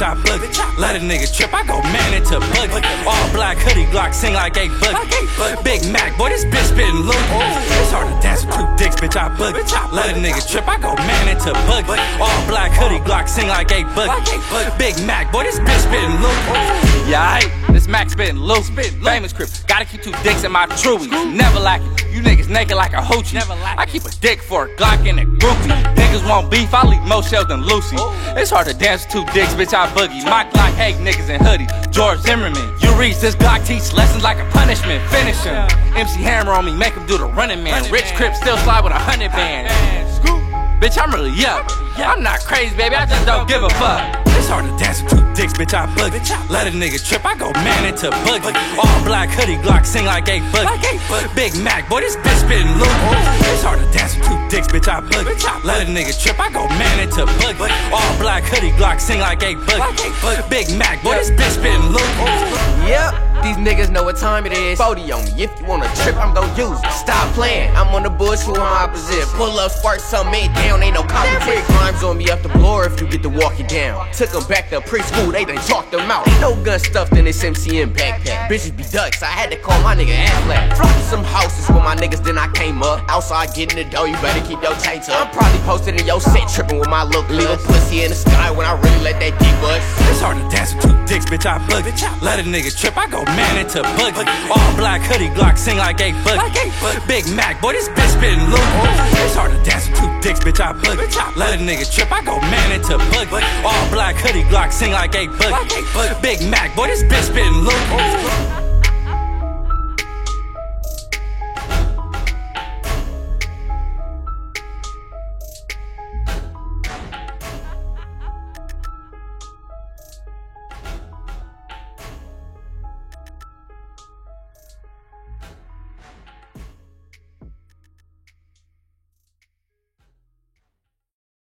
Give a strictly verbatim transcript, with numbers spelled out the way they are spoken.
I boogie. Let a nigga trip, I go man into boogie. All black hoodie Glock, sing like eight boogie. Big Mac, boy, this bitch spittin' loot. It's hard to dance with two dicks, bitch, I boogie. Let a nigga trip, I go man into boogie. All black hoodie Glock, sing like eight boogie. Big Mac, boy, this bitch spittin' loot. Yeah, aight, this Mac spittin' loose. Famous crib, gotta keep two dicks in my truies. Never lacking, you niggas naked like a hoochie. I keep a dick for a Glock and a groupie. Niggas want beef, I leave more shells than Lucy. It's hard to dance with two dicks, bitch, I boogie. My Glock hate niggas in hoodies. George Zimmerman, you reach this Glock teach lessons like a punishment. Finish him. M C Hammer on me, make him do the running man. Rich Crip still slide with a hundred band. Bitch, I'm really up. I'm not crazy, baby, I just don't give a fuck. It's hard to dance with two dicks, bitch, I boogie. Let a nigga trip, I go man into boogie. All black hoodie Glock, sing like eight boogie. Big Mac, boy, this bitch spittin' loot. It's hard to dance with two dicks, bitch, I boogie. Let a nigga trip, I go man into boogie. All black hoodie Glock, sing like eight boogie. Big Mac, boy, this bitch spittin' loot. Yep, these niggas know what time it is. forty on me, if you wanna trip, I'm gon' use it. Stop playing, I'm on the bush with my opposite. Pull up, squirt some mid down, ain't no competition. Crimes on me up the floor if you get to walking down. Took them back to preschool, they done chalked them out. Ain't no gun stuffed in this M C M backpack. Bitches be ducks, I had to call my nigga Affleck. Flocked to some houses with my niggas, then I came up. Outside getting the dough, you better keep your chains up. I'm probably posted in your set, tripping with my look. Leave a pussy in the sky when I really let that dick bust. It's hard to dance with two dicks, bitch, I boogie. Let a nigga trip, I go man into boogie. All black hoodie Glock, sing like eight boogie. Big Mac, boy, this bitch spittin' loot. It's hard to dance with two dicks, bitch, I boogie. Let a nigga trip, I go man into boogie. All black hoodie Glock, sing like eight boogie. Big Mac, boy, this bitch spittin' loot.